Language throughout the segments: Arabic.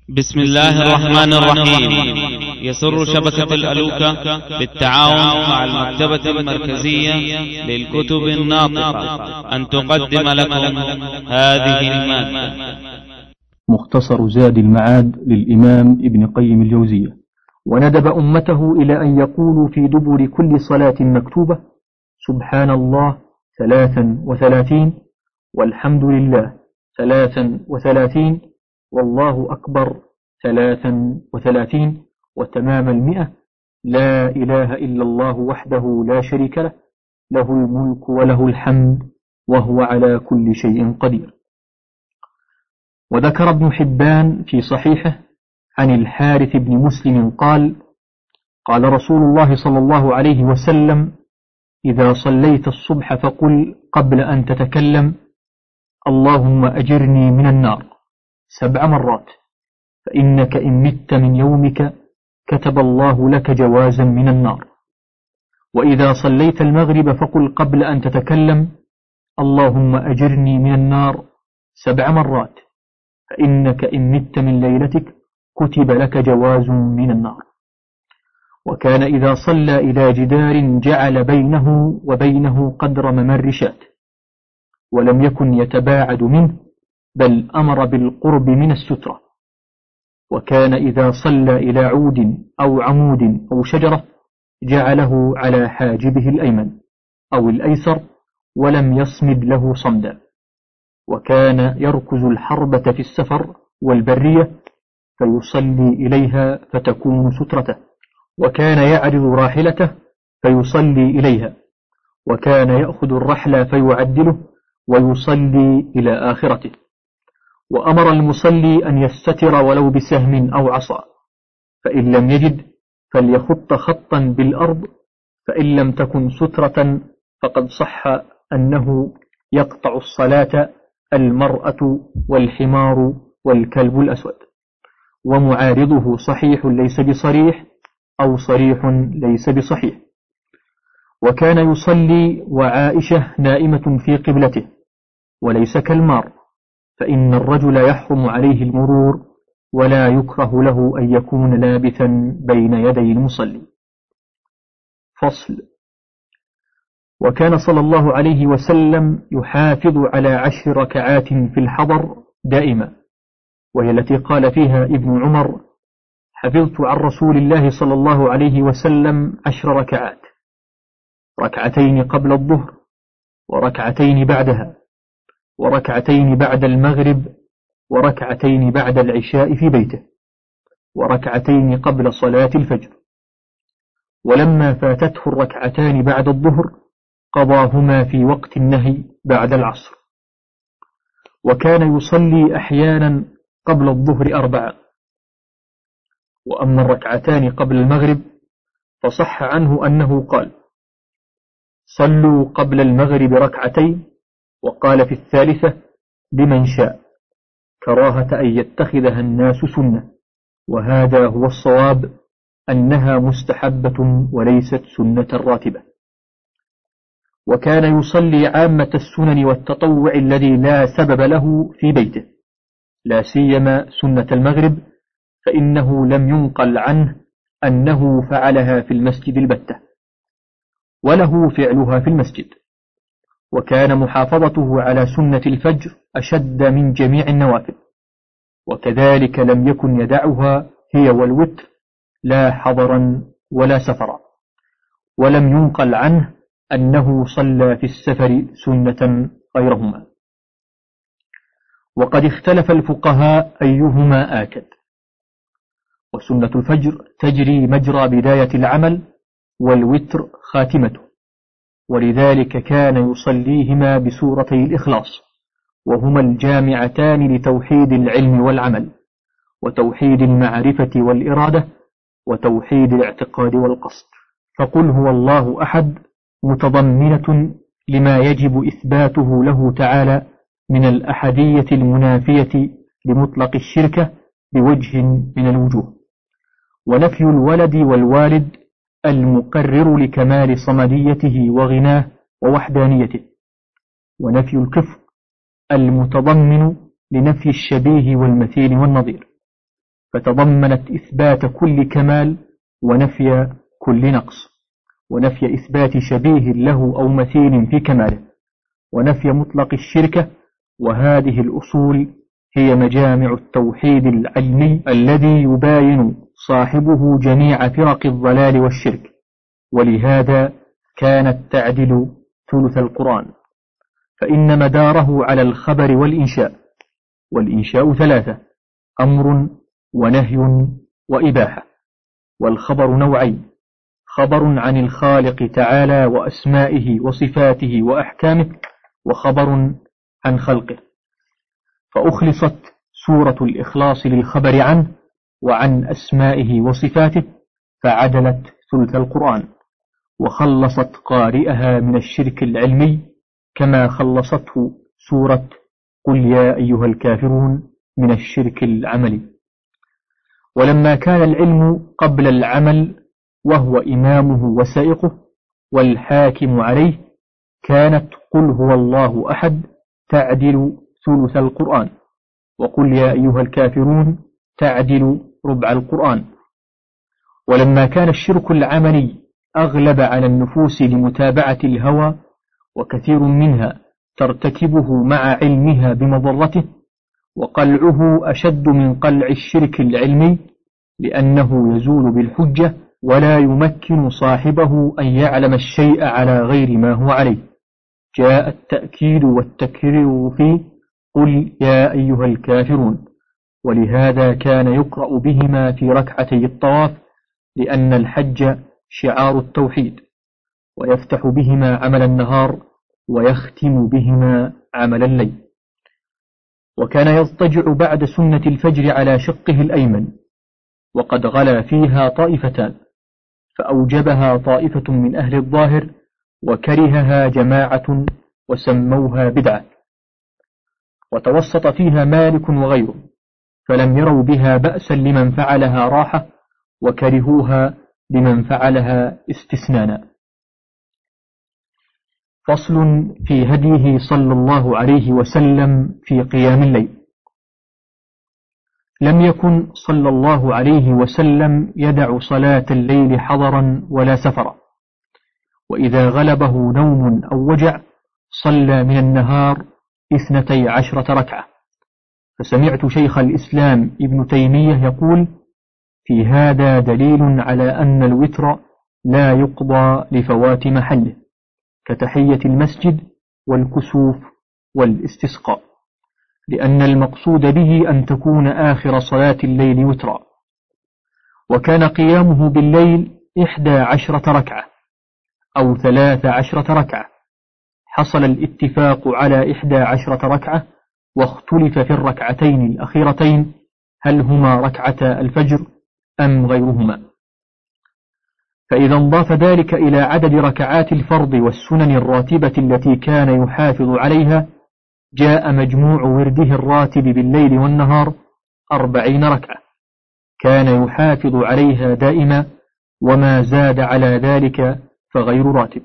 بسم الله الرحمن الرحيم. يسر شبكة الألوكة بالتعاون مع المكتبة المركزية للكتب الناطقة أن تقدم لكم هذه المادة. مختصر زاد المعاد للإمام ابن قيم الجوزية. وندب أمته إلى أن يقولوا في دبر كل صلاة مكتوبة: سبحان الله 33، والحمد لله 33، والله أكبر 33، وتمام 100: لا إله إلا الله وحده لا شريك له، له الملك وله الحمد وهو على كل شيء قدير. وذكر ابن حبان في صحيحه عن الحارث بن مسلم قال: قال رسول الله صلى الله عليه وسلم: إذا صليت الصبح فقل قبل أن تتكلم: اللهم أجرني من النار 7 مرات، فإنك إن مت من يومك كتب الله لك جوازا من النار. وإذا صليت المغرب فقل قبل أن تتكلم: اللهم أجرني من النار 7 مرات، فإنك إن مت من ليلتك كتب لك جواز من النار. وكان إذا صلى إلى جدار جعل بينه وبينه قدر ممر شاة، ولم يكن يتباعد منه، بل أمر بالقرب من السترة. وكان إذا صلى إلى عود أو عمود أو شجرة جعله على حاجبه الأيمن أو الأيسر، ولم يصمد له صمدا. وكان يركز الحربة في السفر والبرية فيصلي إليها فتكون سترته، وكان يعرض راحلته فيصلي إليها، وكان يأخذ الرحل فيعدله ويصلي إلى آخرته. وأمر المصلي أن يستتر ولو بسهم أو عصا، فإن لم يجد فليخط خطا بالأرض، فإن لم تكن سترة فقد صح أنه يقطع الصلاة المرأة والحمار والكلب الأسود. ومعارضه صحيح ليس بصريح، أو صريح ليس بصحيح. وكان يصلي وعائشة نائمة في قبلته، وليس كالمار، فإن الرجل يحرم عليه المرور، ولا يكره له أن يكون لابثا بين يدي المصلي. فصل. وكان صلى الله عليه وسلم يحافظ على 10 ركعات في الحضر دائما، وهي التي قال فيها ابن عمر: حفظت عن رسول الله صلى الله عليه وسلم 10 ركعات، 2 قبل الظهر، 2 بعدها، 2 بعد المغرب، 2 بعد العشاء في بيته، 2 قبل صلاة الفجر. ولما فاتته 2 بعد الظهر قضاهما في وقت النهي بعد العصر. وكان يصلي أحيانا قبل الظهر 4. وأما 2 قبل المغرب فصح عنه أنه قال: صلوا قبل المغرب 2، وقال في الثالثة: لمن شاء، كراهة أن يتخذها الناس سنة، وهذا هو الصواب، أنها مستحبة وليست سنة راتبة. وكان يصلي عامة السنن والتطوع الذي لا سبب له في بيته، لا سيما سنة المغرب، فإنه لم ينقل عنه أنه فعلها في المسجد البتة، وله فعلها في المسجد. وكان محافظته على سنة الفجر أشد من جميع النوافل، وكذلك لم يكن يدعها هي والوتر، لا حضرا ولا سفرا. ولم ينقل عنه أنه صلى في السفر سنة غيرهما. وقد اختلف الفقهاء أيهما آكد. وسنة الفجر تجري مجرى بداية العمل، والوتر خاتمته، ولذلك كان يصليهما بسورتي الإخلاص، وهما الجامعتان لتوحيد العلم والعمل، وتوحيد المعرفة والإرادة، وتوحيد الاعتقاد والقصد. فقل هو الله أحد متضمنة لما يجب إثباته له تعالى من الأحدية المنافية لمطلق الشركة بوجه من الوجوه، ونفي الولد والوالد المقرر لكمال صمديته وغناه ووحدانيته، ونفي الكفر المتضمن لنفي الشبيه والمثيل والنظير. فتضمنت إثبات كل كمال ونفي كل نقص، ونفي إثبات شبيه له أو مثيل في كماله، ونفي مطلق الشركة. وهذه الأصول هي مجامع التوحيد العلمي الذي يباين صاحبه جميع فرق الضلال والشرك، ولهذا كانت تعدل ثلث القرآن، فإن مداره على الخبر والإنشاء، والإنشاء ثلاثة: أمر ونهي وإباحة. والخبر نوعين: خبر عن الخالق تعالى وأسمائه وصفاته وأحكامه، وخبر عن خلقه. فأخلصت سورة الإخلاص للخبر عنه وعن أسمائه وصفاته، فعدلت ثلث القرآن، وخلصت قارئها من الشرك العلمي كما خلصته سورة قل يا أيها الكافرون من الشرك العملي. ولما كان العلم قبل العمل وهو إمامه وسائقه والحاكم عليه، كانت قل هو الله أحد تعدل ثلث القرآن، وقل يا أيها الكافرون تعدل ربع القرآن. ولما كان الشرك العملي أغلب على النفوس لمتابعة الهوى، وكثير منها ترتكبه مع علمها بمضرته، وقلعه أشد من قلع الشرك العلمي، لأنه يزول بالحجة ولا يمكن صاحبه أن يعلم الشيء على غير ما هو عليه، جاء التأكيد والتكرير فيه قل يا أيها الكافرون. ولهذا كان يقرأ بهما في ركعتي الطواف، لأن الحج شعار التوحيد، ويفتح بهما عمل النهار ويختم بهما عمل الليل. وكان يضطجع بعد سنة الفجر على شقه الأيمن، وقد غلا فيها طائفتان، فأوجبها طائفة من أهل الظاهر وكرهها جماعة وسموها بدعة، وتوسط فيها مالك وغيره، فلم يروا بها بأسا لمن فعلها راحة، وكرهوها لمن فعلها استثنانا. فصل في هديه صلى الله عليه وسلم في قيام الليل. لم يكن صلى الله عليه وسلم يدع صلاة الليل حضرا ولا سفرا، وإذا غلبه نوم أو وجع صلى من النهار 12 ركعة. فسمعت شيخ الإسلام ابن تيمية يقول في هذا دليل على أن الوتر لا يقضى لفوات محله، كتحية المسجد والكسوف والاستسقاء، لأن المقصود به أن تكون آخر صلاة الليل وترا. وكان قيامه بالليل 11 ركعة أو 13 ركعة، حصل الاتفاق على 11 ركعة، واختلف في الركعتين الأخيرتين هل هما ركعتا الفجر أم غيرهما. فإذا انضاف ذلك إلى عدد ركعات الفرض والسنن الراتبة التي كان يحافظ عليها، جاء مجموع ورده الراتب بالليل والنهار 40 ركعة، كان يحافظ عليها دائما، وما زاد على ذلك فغير راتب.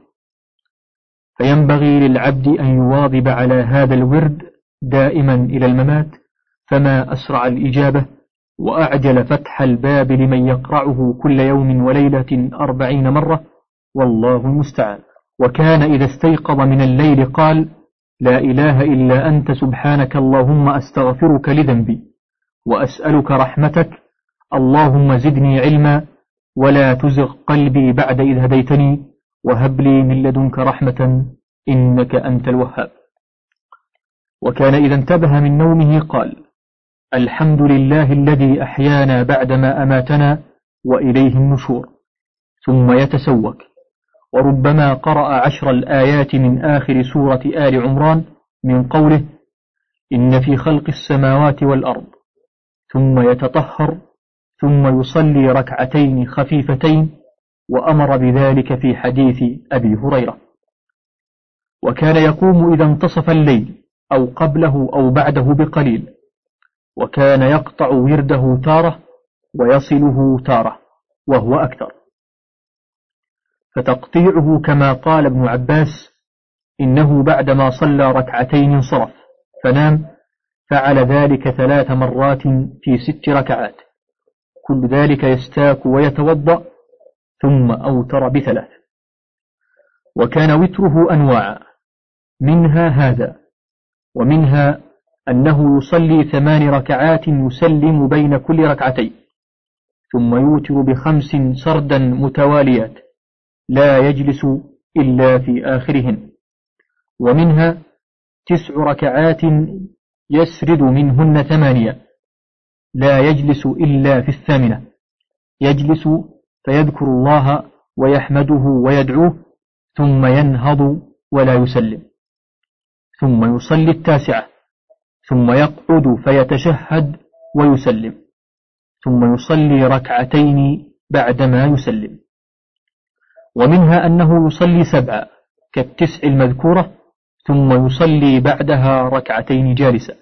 فينبغي للعبد أن يواظب على هذا الورد دائما إلى الممات، فما أسرع الإجابة وأعجل فتح الباب لمن يقرعه كل يوم وليلة 40 مرة، والله المستعان. وكان إذا استيقظ من الليل قال لا إله إلا أنت سبحانك اللهم أستغفرك لذنبي وأسألك رحمتك، اللهم زدني علما ولا تزغ قلبي بعد إذ هديتني وهب لي من لدنك رحمة إنك أنت الوهاب. وكان إذا انتبه من نومه قال الحمد لله الذي أحيانا بعدما أماتنا وإليه النشور، ثم يتسوك. وربما قرأ 10 الآيات من آخر سورة آل عمران من قوله إن في خلق السماوات والأرض، ثم يتطهر، ثم يصلي ركعتين خفيفتين، وأمر بذلك في حديث أبي هريرة. وكان يقوم إذا انتصف الليل أو قبله أو بعده بقليل، وكان يقطع ورده تارة ويصله تارة وهو أكثر. فتقطيعه كما قال ابن عباس إنه بعدما صلى ركعتين انصرف فنام، فعل ذلك 3 مرات في 6 ركعات، كل ذلك يستاك ويتوضأ ثم أوتر ب3. وكان وتره أنواع، منها هذا، ومنها أنه يصلي 8 ركعات يسلم بين كل ركعتين، ثم يوتر ب5 سردا متواليات لا يجلس إلا في آخرهن. ومنها 9 ركعات يسرد منهن 8 لا يجلس إلا في 8، يجلس فيذكر الله ويحمده ويدعوه ثم ينهض ولا يسلم، ثم يصلي 9 ثم يقعد فيتشهد ويسلم، ثم يصلي 2 ركعتين بعدما يسلم. ومنها أنه يصلي 7 كال9 المذكورة ثم يصلي بعدها 2 ركعتين جالسا.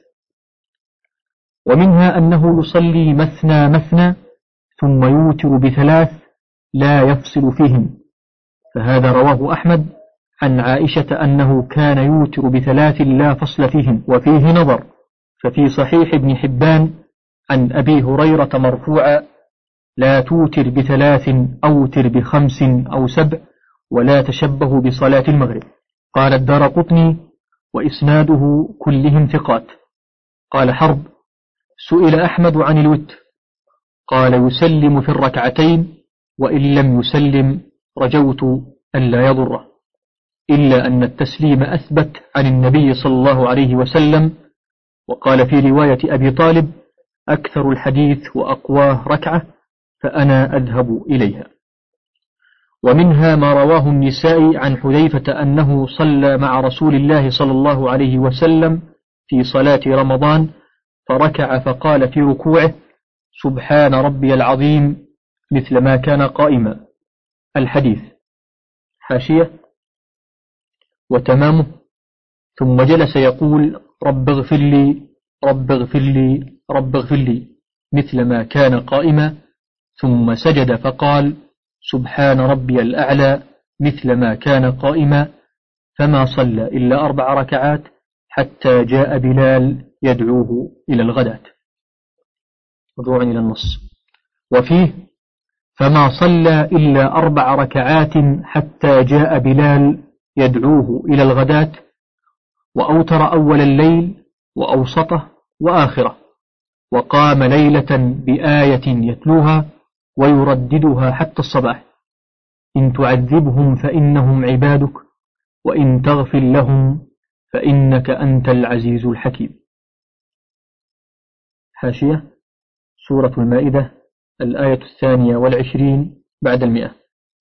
ومنها أنه يصلي مثنى مثنى ثم يوتر ب3 لا يفصل فيهم، فهذا رواه أحمد عن عائشة أنه كان يوتر ب3 لا فصل فيهم. وفيه نظر، ففي صحيح ابن حبان عن أبي هريرة مرفوعا: لا توتر ب3 أوتر ب5 أو 7 ولا تشبه بصلاة المغرب. قال الدارقطني: وإسناده كلهم ثقات. قال حرب: سئل أحمد عن الوتر قال: يسلم في 2 ركعتين، وإن لم يسلم رجوت ألا يضره، إلا أن التسليم أثبت عن النبي صلى الله عليه وسلم. وقال في رواية أبي طالب: أكثر الحديث وأقواه 1 ركعة، فأنا أذهب إليها. ومنها ما رواه النسائي عن حذيفة أنه صلى مع رسول الله صلى الله عليه وسلم في صلاة رمضان فركع فقال في ركوعه: سبحان ربي العظيم، مثل ما كان قائما. الحديث. حاشية: وتمامه: ثم جلس يقول: رب اغفر لي رب اغفر لي رب اغفر لي، مثل ما كان قائما، ثم سجد فقال: سبحان ربي الأعلى، مثل ما كان قائما، فما صلى إلا 4 ركعات حتى جاء بلال يدعوه إلى الغداة. رجوعا إلى النص. وفيه: فما صلى إلا 4 ركعات حتى جاء بلال يدعوه إلى الغداة، وأوتر أول الليل وأوسطه وآخره، وقام ليلة بآية يتلوها ويرددها حتى الصباح: إن تعذبهم فإنهم عبادك، وإن تغفر لهم فإنك أنت العزيز الحكيم. حاشية: سورة المائدة، الآية 22 بعد 100.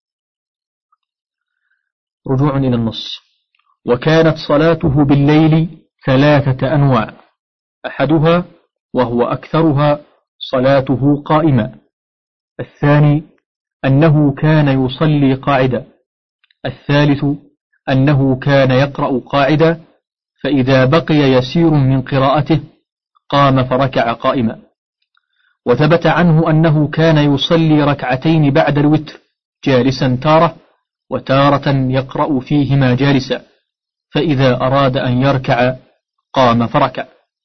رجوع إلى النص. وكانت صلاته بالليل 3 أنواع: أحدها وهو أكثرها صلاته قائمة، الثاني أنه كان يصلي قاعدا، الثالث أنه كان يقرأ قاعدا، فإذا بقي يسير من قراءته قام فركع قائما. وثبت عنه أنه كان يصلي 2 ركعتين بعد الوتر جالسا تارة، وتارة يقرأ فيهما جالسا، فإذا أراد أن يركع قام فركع.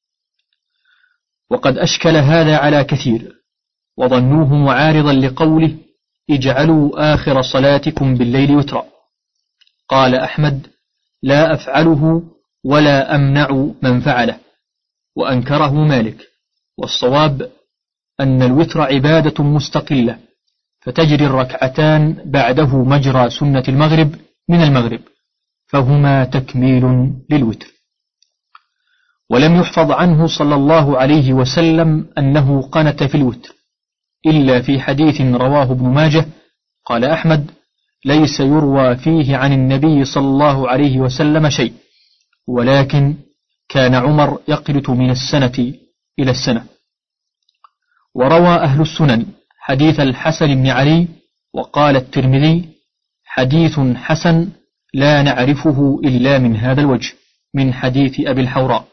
وقد أشكل هذا على كثير، وظنوه معارضا لقوله: اجعلوا آخر صلاتكم بالليل وترا. قال أحمد: لا أفعله ولا أمنع من فعله. وأنكره مالك. والصواب أن الوتر عبادة مستقلة، فتجري 2 ركعتان بعده مجرى سنة المغرب من المغرب، فهما تكميل للوتر. ولم يحفظ عنه صلى الله عليه وسلم أنه قنت في الوتر، إلا في حديث رواه ابن ماجه. قال أحمد: ليس يروى فيه عن النبي صلى الله عليه وسلم شيء، ولكن كان عمر يقنت من السنة إلى السنة. وروى أهل السنن حديث الحسن بن علي، وقال الترمذي: حديث حسن لا نعرفه إلا من هذا الوجه، من حديث أبي الحوراء.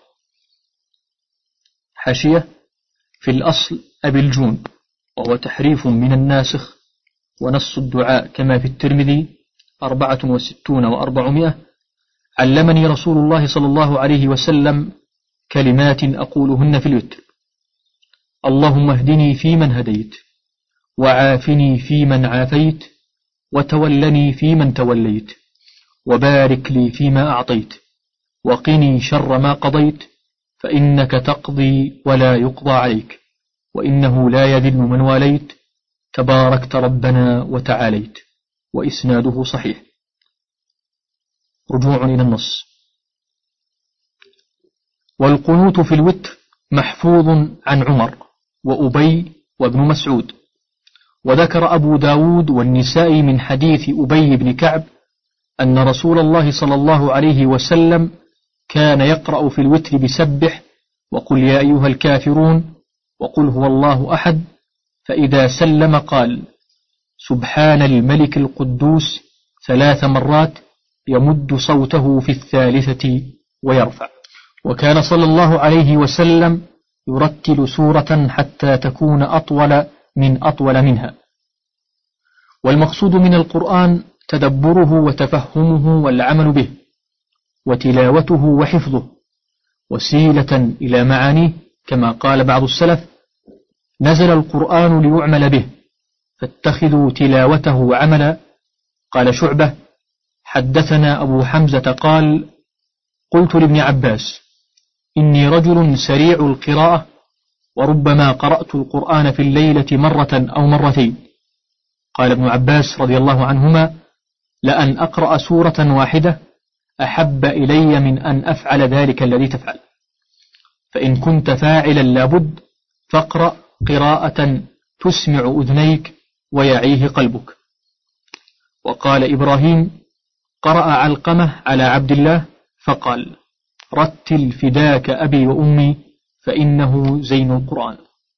حاشية: في الأصل أبي الجون، وهو تحريف من الناسخ، ونص الدعاء كما في الترمذي 64 و400: علمني رسول الله صلى الله عليه وسلم كلمات أقولهن في الوتر: اللهم اهدني فيمن هديت، وعافني فيمن عافيت، وتولني فيمن توليت، وبارك لي فيما أعطيت، وقني شر ما قضيت، فإنك تقضي ولا يقضى عليك، وإنه لا يذل من واليت، تباركت ربنا وتعاليت. وإسناده صحيح. رجوع إلى النص. والقنوت في الوتر محفوظ عن عمر وأبي وابن مسعود. وذكر أبو داود والنسائي من حديث أبي بن كعب أن رسول الله صلى الله عليه وسلم كان يقرأ في الوتر بسبح وقل يا أيها الكافرون وقل هو الله أحد، فإذا سلم قال سبحان الملك القدوس 3 مرات، يمد صوته في الثالثة ويرفع. وكان صلى الله عليه وسلم يرتل سورة حتى تكون أطول منها. والمقصود من القرآن تدبره وتفهمه والعمل به، وتلاوته وحفظه، وسيلة إلى معانيه، كما قال بعض السلف نزل القرآن ليعمل به فاتخذوا تلاوته عملا. قال شعبة حدثنا أبو حمزة قال قلت لابن عباس إني رجل سريع القراءة، وربما قرأت القرآن في الليلة مرة أو مرتين. قال ابن عباس رضي الله عنهما لأن أقرأ سورة واحدة أحب إلي من أن أفعل ذلك الذي تفعل، فإن كنت فاعلا لابد فاقرأ قراءة تسمع أذنيك ويعيه قلبك. وقال إبراهيم قرأ علقمة على عبد الله فقال رتل فداك أبي وأمي فإنه زين القرآن.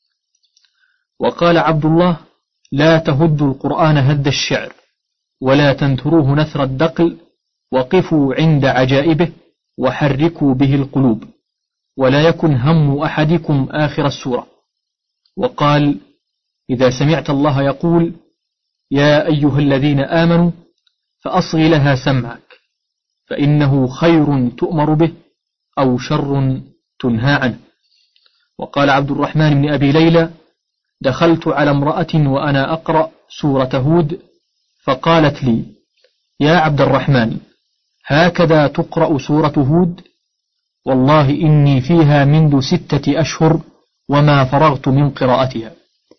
وقال عبد الله لا تهدوا القرآن هد الشعر، ولا تنثروه نثر الدقل، وقفوا عند عجائبه وحركوا به القلوب، ولا يكن هم أحدكم آخر السورة. وقال إذا سمعت الله يقول يا أيها الذين آمنوا فأصغ لها سمعك، فإنه خير تؤمر به أو شر تنهى عنه. وقال عبد الرحمن بن أبي ليلى دخلت على امرأة وأنا أقرأ سورة هود فقالت لي يا عبد الرحمن هكذا تقرأ سورة هود؟ والله إني فيها منذ 6 أشهر وما فرغت من قراءتها.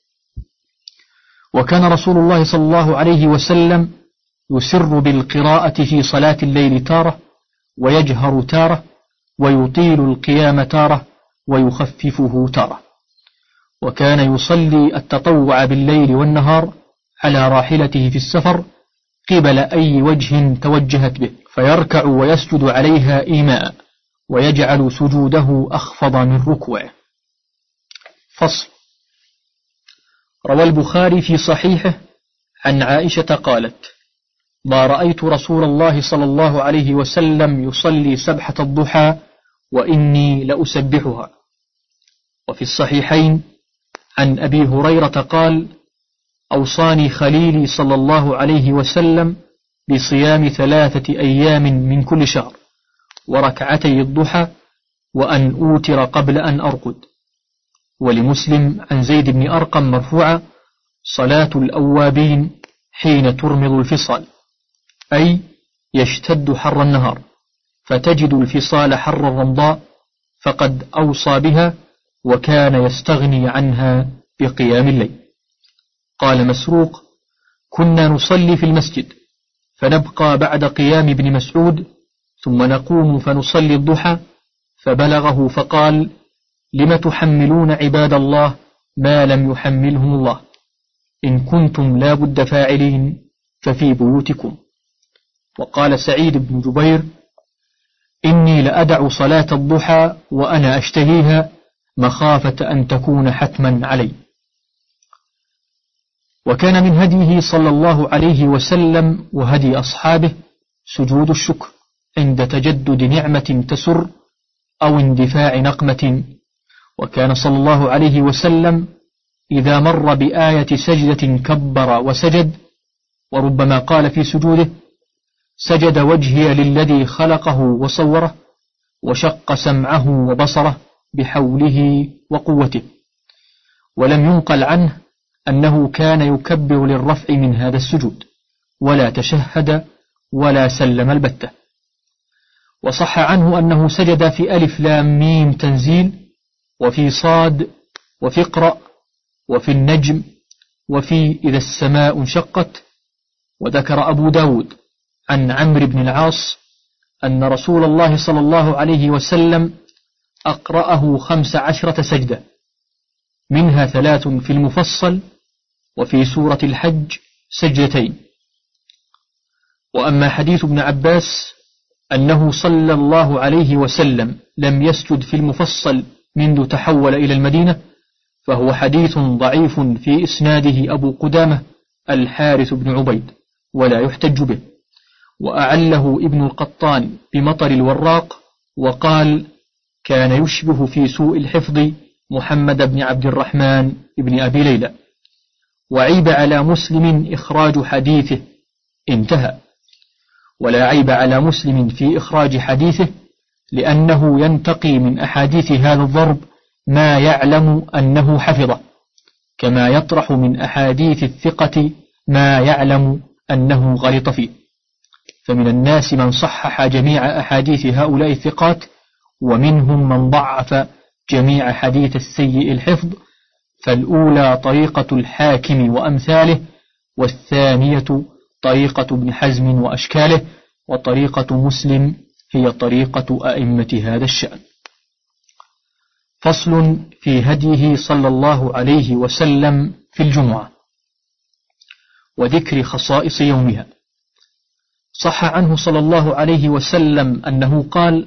وكان رسول الله صلى الله عليه وسلم يسر بالقراءة في صلاة الليل تارة، ويجهر تارة، ويطيل القيام تارة، ويخففه تارة. وكان يصلي التطوع بالليل والنهار على راحلته في السفر قبل أي وجه توجهت به، فيركع ويسجد عليها إيماء، ويجعل سجوده أخفض من ركوعه. فصل. روى البخاري في صحيحه عن عائشة قالت ما رأيت رسول الله صلى الله عليه وسلم يصلي سبحة الضحى وإني لأسبحها. وفي الصحيحين عن أبي هريرة قال أوصاني خليلي صلى الله عليه وسلم بصيام 3 أيام من كل شهر، وركعتي الضحى، وأن أوتر قبل أن أرقد. ولمسلم عن زيد بن أرقم مرفوعة صلاة الأوابين حين ترمض الفصال، أي يشتد حر النهار فتجد الفصال حر الرمضاء، فقد أوصى بها وكان يستغني عنها بقيام الليل. قال مسروق كنا نصلي في المسجد فنبقى بعد قيام ابن مسعود ثم نقوم فنصلي الضحى، فبلغه فقال لم تحملون عباد الله ما لم يحملهم الله، إن كنتم لا بد فاعلين ففي بيوتكم. وقال سعيد بن جبير إني لأدع صلاة الضحى وأنا أشتهيها مخافة أن تكون حتما علي. وكان من هديه صلى الله عليه وسلم وهدي أصحابه سجود الشكر عند تجدد نعمة تسر أو اندفاع نقمة. وكان صلى الله عليه وسلم إذا مر بآية سجدة كبر وسجد، وربما قال في سجوده سجد وجهي للذي خلقه وصوره وشق سمعه وبصره بحوله وقوته. ولم ينقل عنه أنه كان يكبر للرفع من هذا السجود ولا تشهد ولا سلم البتة. وصح عنه أنه سجد في ألف لام ميم تنزيل، وفي صاد، وفي اقرأ، وفي النجم، وفي إذا السماء انشقت. وذكر أبو داود عن عمرو بن العاص أن رسول الله صلى الله عليه وسلم أقرأه 15 سجدة، منها 3 في المفصل، وفي سورة الحج 2 سجدة. وأما حديث ابن عباس أنه صلى الله عليه وسلم لم يسجد في المفصل منذ تحول إلى المدينة، فهو حديث ضعيف في إسناده أبو قدامة الحارث بن عبيد ولا يحتج به. وأعله ابن القطان بمطر الوراق، وقال كان يشبه في سوء الحفظ محمد بن عبد الرحمن بن أبي ليلى، وعيب على مسلم إخراج حديثه، انتهى. ولا عيب على مسلم في إخراج حديثه، لأنه ينتقي من أحاديث هذا الضرب ما يعلم أنه حفظه، كما يطرح من أحاديث الثقة ما يعلم أنه غلط فيه. فمن الناس من صحح جميع أحاديث هؤلاء الثقات، ومنهم من ضعف جميع حديث السيء الحفظ. فالأولى طريقة الحاكم وأمثاله، والثانية طريقة ابن حزم وأشكاله، وطريقة مسلم هي طريقة أئمة هذا الشأن. فصل في هديه صلى الله عليه وسلم في الجمعة وذكر خصائص يومها. صح عنه صلى الله عليه وسلم أنه قال: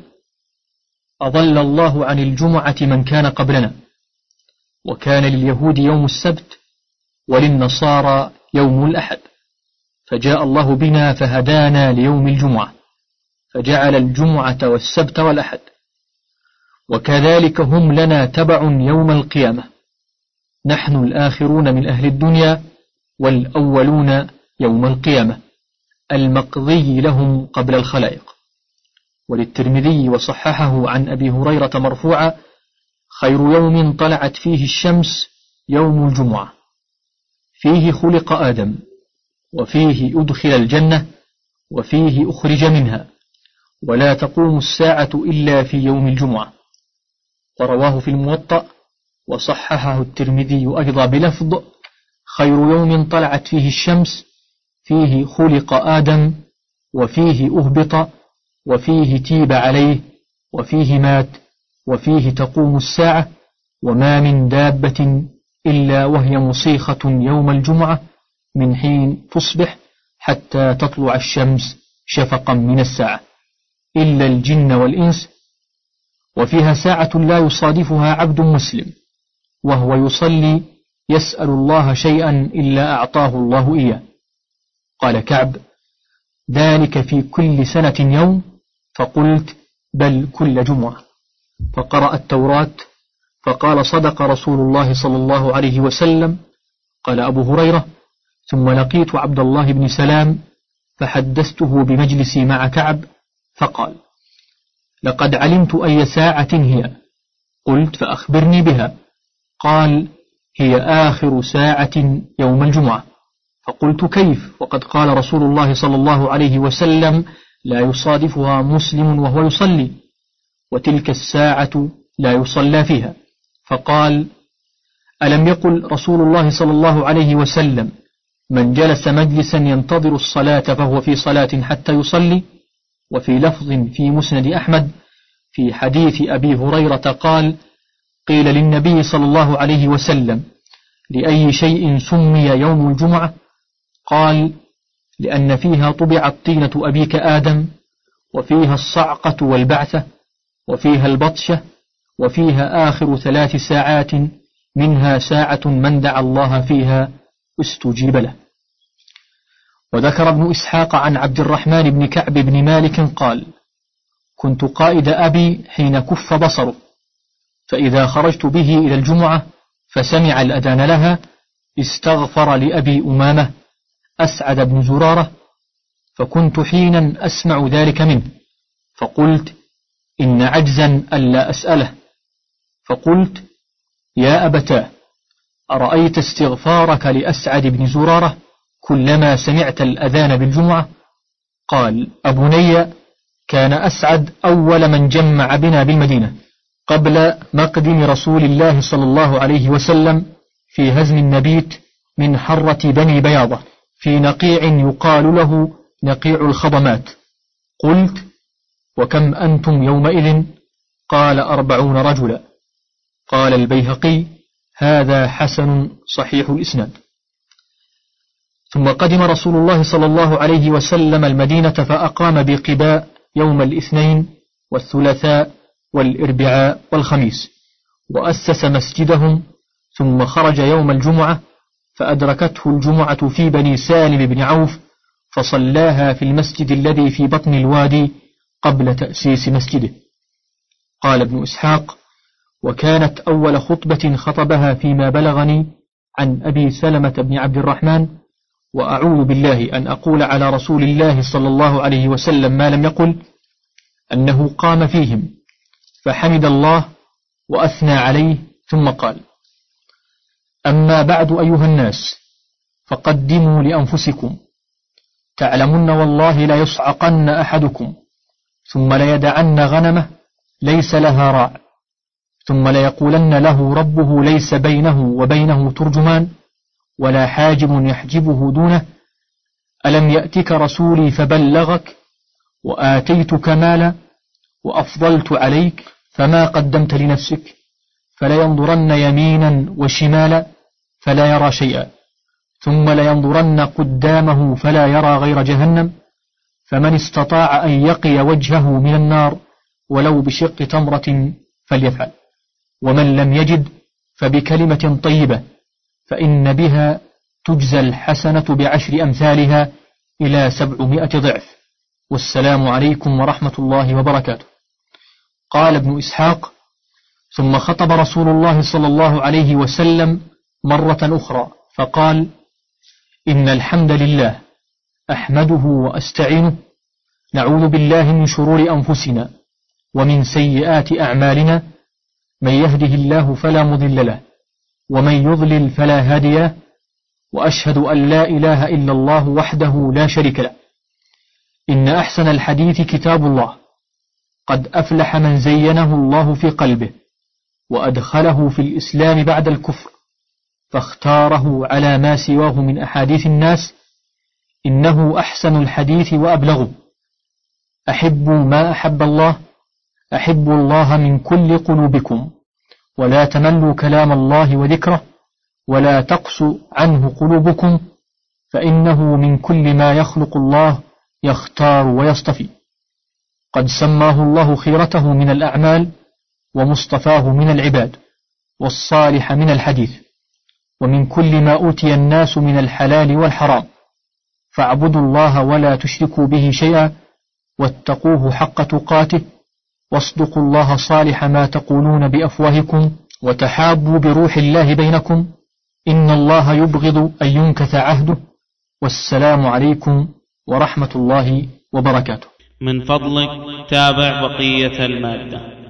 أضل الله عن الجمعة من كان قبلنا، وكان لليهود يوم السبت وللنصارى يوم الأحد، فجاء الله بنا فهدانا ليوم الجمعة، فجعل الجمعة والسبت والأحد، وكذلك هم لنا تبع يوم القيامة، نحن الآخرون من أهل الدنيا والأولون يوم القيامة، المقضي لهم قبل الخلائق. وللترمذي وصححه عن أبي هريرة مرفوعا: خير يوم طلعت فيه الشمس يوم الجمعة، فيه خلق آدم، وفيه أدخل الجنة، وفيه أخرج منها، ولا تقوم الساعة إلا في يوم الجمعة. ورواه في الموطأ وصححه الترمذي أيضا بلفظ: خير يوم طلعت فيه الشمس، فيه خلق آدم، وفيه أهبط، وفيه تيب عليه، وفيه مات، وفيه تقوم الساعة، وما من دابة إلا وهي مصيخة يوم الجمعة من حين تصبح حتى تطلع الشمس شفقا من الساعة، إلا الجن والإنس. وفيها ساعة لا يصادفها عبد مسلم وهو يصلي يسأل الله شيئا إلا أعطاه الله إياه. قال كعب: ذلك في كل سنة يوم، فقلت: بل كل جمعة. فقرأ التوراة فقال: صدق رسول الله صلى الله عليه وسلم. قال أبو هريرة: ثم لقيت عبد الله بن سلام فحدثته بمجلسي مع كعب، فقال: لقد علمت أي ساعة هي. قلت: فأخبرني بها. قال: هي آخر ساعة يوم الجمعة. فقلت: كيف وقد قال رسول الله صلى الله عليه وسلم: لا يصادفها مسلم وهو يصلي، وتلك الساعة لا يصلى فيها. فقال: ألم يقل رسول الله صلى الله عليه وسلم: من جلس مجلسا ينتظر الصلاة فهو في صلاة حتى يصلي؟ وفي لفظ في مسند أحمد في حديث أبي هريرة قال: قيل للنبي صلى الله عليه وسلم: لأي شيء سمي يوم الجمعة؟ قال: لأن فيها طبعت طينة أبيك آدم، وفيها الصعقة والبعثة، وفيها البطشة، وفيها آخر 3 ساعات، منها ساعة من دعا الله فيها استجيب له. وذكر ابن إسحاق عن عبد الرحمن بن كعب بن مالك قال: كنت قائد أبي حين كف بصره، فإذا خرجت به إلى الجمعة فسمع الأذان لها استغفر لأبي أمامة أسعد بن زرارة، فكنت حينا أسمع ذلك منه، فقلت: إن عجزا ألا أسأله. فقلت: يا أبتاه، أرأيت استغفارك لأسعد بن زرارة كلما سمعت الأذان بالجمعة؟ قال: أبني، كان أسعد أول من جمع بنا بالمدينة قبل مقدم رسول الله صلى الله عليه وسلم في هزم النبيت من حرة بني بياضة في نقيع يقال له نقيع الخضمات. قلت: وكم أنتم يومئذ؟ قال: 40 رجلا. قال البيهقي: هذا حسن صحيح الإسناد. ثم قدم رسول الله صلى الله عليه وسلم المدينة فأقام بقباء يوم الاثنين والثلاثاء والأربعاء والخميس، وأسس مسجدهم، ثم خرج يوم الجمعة فأدركته الجمعة في بني سالم بن عوف فصلاها في المسجد الذي في بطن الوادي قبل تأسيس مسجده. قال ابن إسحاق: وكانت أول خطبة خطبها فيما بلغني عن أبي سلمة بن عبد الرحمن، وأعوذ بالله أن أقول على رسول الله صلى الله عليه وسلم ما لم يقل، أنه قام فيهم فحمد الله وأثنى عليه ثم قال: أما بعد أيها الناس، فقدموا لأنفسكم، تعلمن والله لا يصعقن أحدكم ثم ليدعن غنمه ليس لها راع، ثم ليقولن له ربه ليس بينه وبينه ترجمان ولا حاجب يحجبه دونه، ألم يأتك رسولي فبلغك وآتيتك مالا وأفضلت عليك فما قدمت لنفسك، فلينظرن يمينا وشمالا فلا يرى شيئا، ثم لينظرن قدامه فلا يرى غير جهنم، فمن استطاع أن يقي وجهه من النار ولو بشق تمرة فليفعل، ومن لم يجد فبكلمة طيبة فإن بها تجزى الحسنة ب10 أمثالها إلى 700 ضعف. والسلام عليكم ورحمة الله وبركاته. قال ابن إسحاق: ثم خطب رسول الله صلى الله عليه وسلم مرة أخرى فقال: إن الحمد لله أحمده وأستعينه، نعوذ بالله من شرور أنفسنا ومن سيئات أعمالنا، من يهده الله فلا مضل له ومن يضلل فلا هادي له، وأشهد أن لا إله إلا الله وحده لا شريك له. إن أحسن الحديث كتاب الله، قد أفلح من زينه الله في قلبه وأدخله في الإسلام بعد الكفر فاختاره على ما سواه من أحاديث الناس، إنه أحسن الحديث وأبلغه. أحبوا ما أحب الله، أحبوا الله من كل قلوبكم، ولا تملوا كلام الله وذكره، ولا تقسوا عنه قلوبكم، فإنه من كل ما يخلق الله يختار ويصطفي. قد سماه الله خيرته من الأعمال ومصطفاه من العباد، والصالح من الحديث، ومن كل ما أوتي الناس من الحلال والحرام، فاعبدوا الله ولا تشركوا به شيئا، واتقوه حق تقاته، واصدقوا الله صالح ما تقولون بأفواهكم، وتحابوا بروح الله بينكم، إن الله يبغض أن ينكث عهده. والسلام عليكم ورحمة الله وبركاته. من فضلك تابع بقية المادة.